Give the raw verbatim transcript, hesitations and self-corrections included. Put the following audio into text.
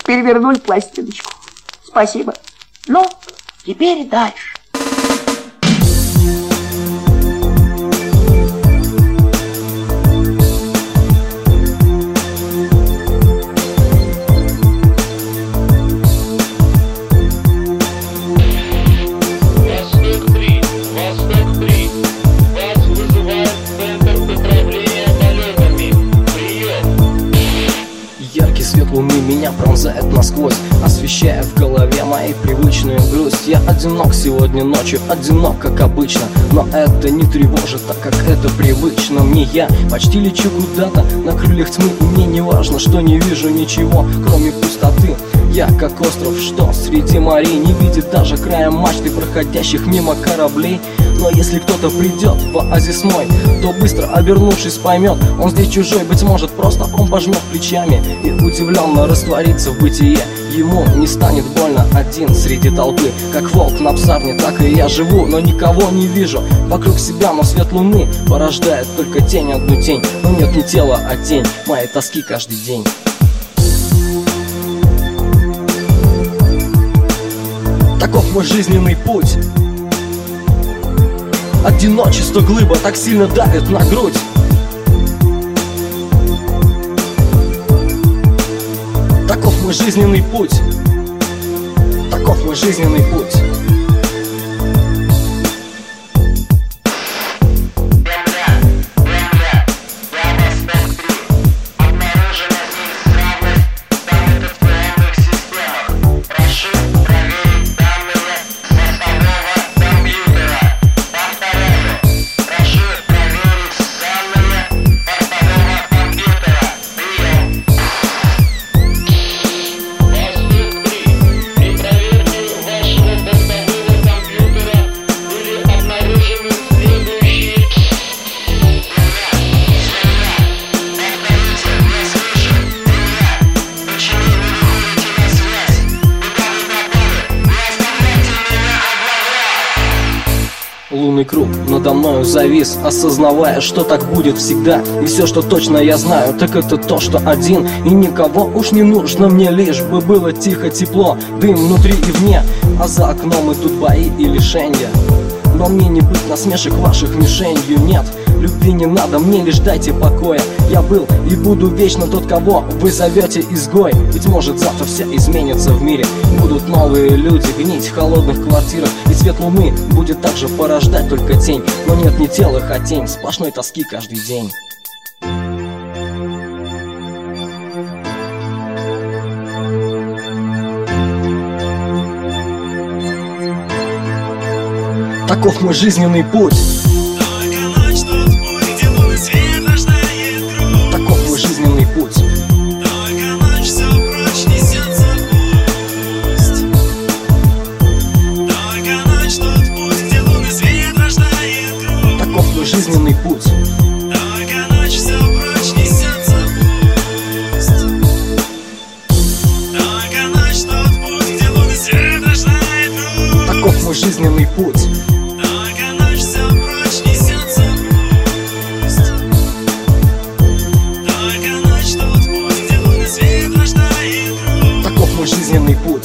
перевернули пластиночку. Спасибо. Ну, теперь дальше. Свет луны меня пронзает насквозь, освещая в голове моей привычную грусть. Я одинок сегодня ночью, одинок как обычно, но это не тревожит, так как это привычно мне. Я почти лечу куда-то на крыльях тьмы, и мне не важно, что не вижу ничего, кроме пустоты. Я как остров, что среди морей не видит даже края мачты проходящих мимо кораблей. Но если кто-то придет в оазис мой, то быстро обернувшись поймет, он здесь чужой, быть может просто он пожмет плечами и удивленно растворится в бытие. Ему не станет больно один среди толпы, как волк на псарне, так и я живу, но никого не вижу вокруг себя, но свет луны порождает только тень, одну тень. Но нет не тела, а тень моей тоски каждый день. Таков мой жизненный путь. Одиночество глыба так сильно давит на грудь. Таков мой жизненный путь. Таков мой жизненный путь. Лунный круг надо мною завис, осознавая, что так будет всегда. И все, что точно я знаю, так это то, что один, и никого уж не нужно мне, лишь бы было тихо, тепло, дым внутри и вне. А за окном идут бои и лишенья, но мне не быть насмешек ваших мишенью. Нет, любви не надо, мне лишь дайте покоя. Я был и буду вечно тот, кого вы зовете изгой. Быть может завтра все изменится в мире, будут новые люди гнить в холодных квартирах, и свет луны будет также порождать только тень. Но нет не тела, а тень сплошной тоски каждый день. Таков мой жизненный путь. Таков мой жизненный путь. Таков мой жизненный путь. Таков мой жизненный путь. Таков мой жизненный путь.